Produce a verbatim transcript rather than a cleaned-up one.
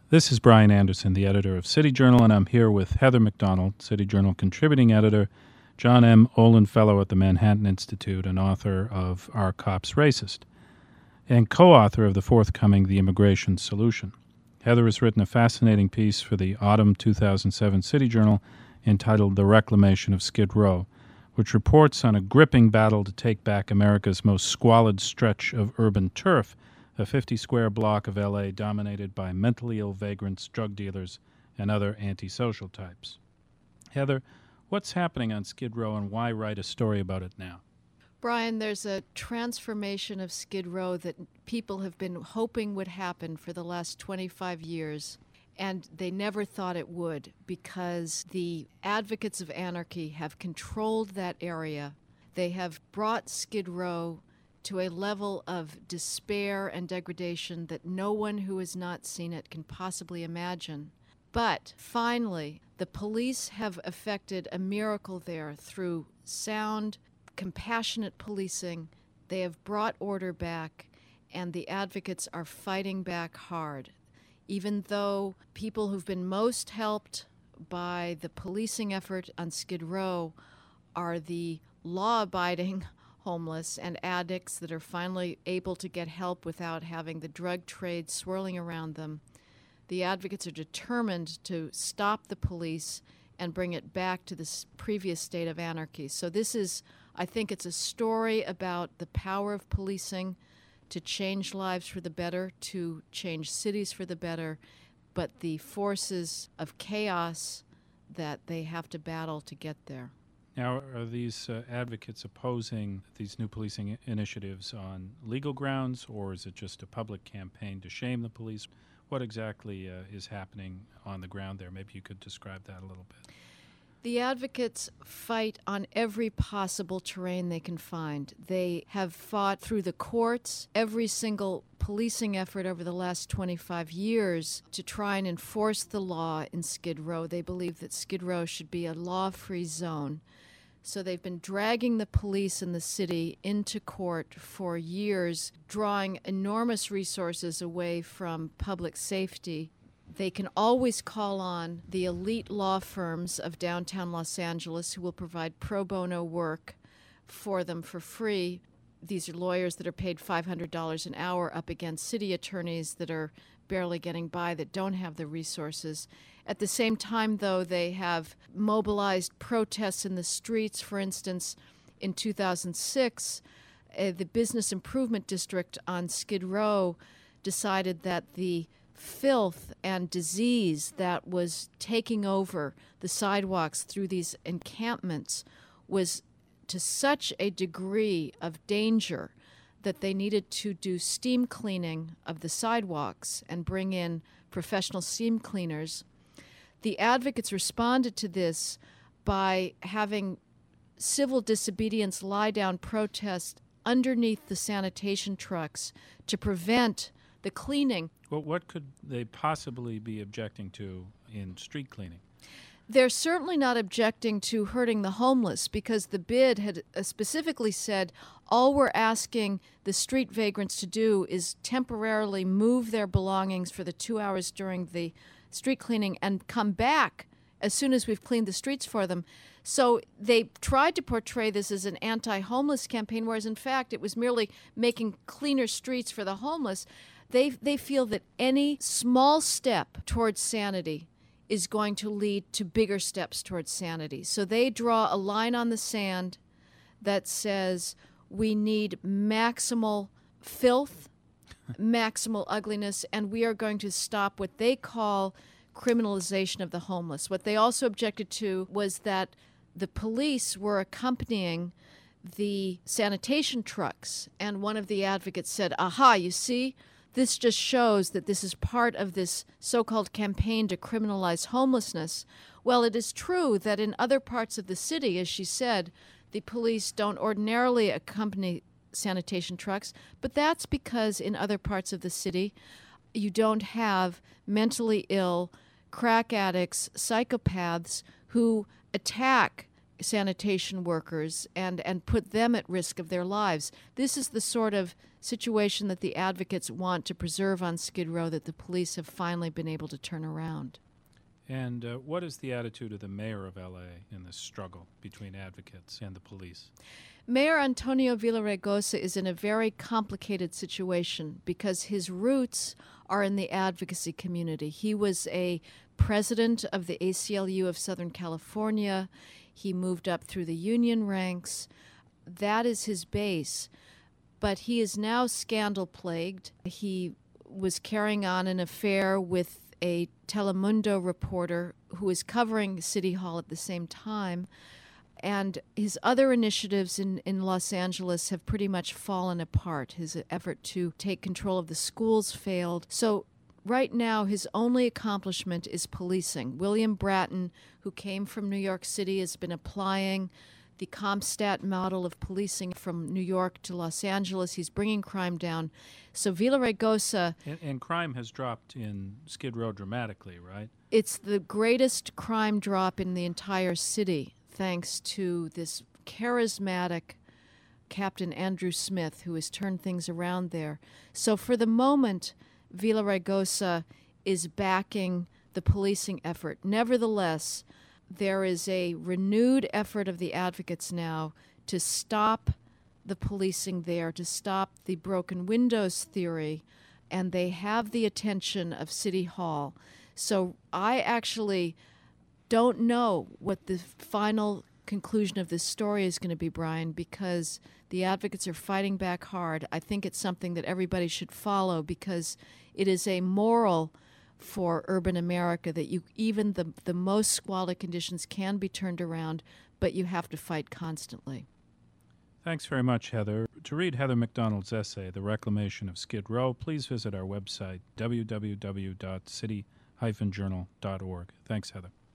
This is Brian Anderson, the editor of City Journal, and I'm here with Heather McDonald, City Journal contributing editor, John M. Olin Fellow at the Manhattan Institute, and author of Are Cops Racist, and co-author of the forthcoming The Immigration Solution. Heather has written a fascinating piece for the autumn two thousand seven City Journal entitled The Reclamation of Skid Row, which reports on a gripping battle to take back America's most squalid stretch of urban turf, a fifty-square block of L A dominated by mentally ill vagrants, drug dealers, and other antisocial types. Heather, what's happening on Skid Row and why write a story about it now? Brian, there's a transformation of Skid Row that people have been hoping would happen for the last twenty-five years, and they never thought it would because the advocates of anarchy have controlled that area. They have brought Skid Row to a level of despair and degradation that no one who has not seen it can possibly imagine. But finally, the police have effected a miracle there through sound, compassionate policing. They have brought order back, and the advocates are fighting back hard. Even though people who've been most helped by the policing effort on Skid Row are the law-abiding homeless and addicts that are finally able to get help without having the drug trade swirling around them, the advocates are determined to stop the police and bring it back to the previous state of anarchy. So this is, I think it's a story about the power of policing to change lives for the better, to change cities for the better, but the forces of chaos that they have to battle to get there. Now, are these uh, advocates opposing these new policing I- initiatives on legal grounds, or is it just a public campaign to shame the police? What exactly uh, is happening on the ground there? Maybe you could describe that a little bit. The advocates fight on every possible terrain they can find. They have fought through the courts, every single policing effort over the last twenty-five years to try and enforce the law in Skid Row. They believe that Skid Row should be a law-free zone. So they've been dragging the police in the city into court for years, drawing enormous resources away from public safety. They can always call on the elite law firms of downtown Los Angeles who will provide pro bono work for them for free. These are lawyers that are paid five hundred dollars an hour up against city attorneys that are barely getting by, that don't have the resources. At the same time, though, they have mobilized protests in the streets. For instance, in two thousand six, uh, the Business Improvement District on Skid Row decided that the filth and disease that was taking over the sidewalks through these encampments was to such a degree of danger that they needed to do steam cleaning of the sidewalks and bring in professional steam cleaners. The advocates responded to this by having civil disobedience lie-down protests underneath the sanitation trucks to prevent the cleaning. Well, what could they possibly be objecting to in street cleaning? They're certainly not objecting to hurting the homeless because the bid had specifically said all we're asking the street vagrants to do is temporarily move their belongings for the two hours during the street cleaning and come back as soon as we've cleaned the streets for them. So they tried to portray this as an anti-homeless campaign, whereas in fact it was merely making cleaner streets for the homeless. They they feel that any small step towards sanity is going to lead to bigger steps towards sanity. So they draw a line on the sand that says we need maximal filth, maximal ugliness, and we are going to stop what they call criminalization of the homeless. What they also objected to was that the police were accompanying the sanitation trucks, and one of the advocates said, aha, you see, this just shows that this is part of this so-called campaign to criminalize homelessness. Well, it is true that in other parts of the city, as she said, the police don't ordinarily accompany sanitation trucks, but that's because in other parts of the city, you don't have mentally ill, crack addicts, psychopaths who attack sanitation workers and, and put them at risk of their lives. This is the sort of situation that the advocates want to preserve on Skid Row that the police have finally been able to turn around. And uh, what is the attitude of the mayor of L A in this struggle between advocates and the police? Mayor Antonio Villaraigosa is in a very complicated situation because his roots are in the advocacy community. He was a president of the A C L U of Southern California. He moved up through the union ranks. That is his base. But he is now scandal-plagued. He was carrying on an affair with a Telemundo reporter who is covering City Hall at the same time. And his other initiatives in, in Los Angeles have pretty much fallen apart. His effort to take control of the schools failed. So right now, his only accomplishment is policing. William Bratton, who came from New York City, has been applying the CompStat model of policing from New York to Los Angeles. He's bringing crime down. So Villaraigosa... And, and crime has dropped in Skid Row dramatically, right? It's the greatest crime drop in the entire city, thanks to this charismatic Captain Andrew Smith, who has turned things around there. So for the moment, Villaraigosa is backing the policing effort. Nevertheless, there is a renewed effort of the advocates now to stop the policing there, to stop the broken windows theory, and they have the attention of City Hall. So I actually don't know what the final conclusion of this story is going to be, Brian, because the advocates are fighting back hard. I think it's something that everybody should follow because it is a moral for urban America that you even the, the most squalid conditions can be turned around, but you have to fight constantly. Thanks very much, Heather. To read Heather McDonald's essay, The Reclamation of Skid Row, please visit our website, w w w dot city dash journal dot org. Thanks, Heather.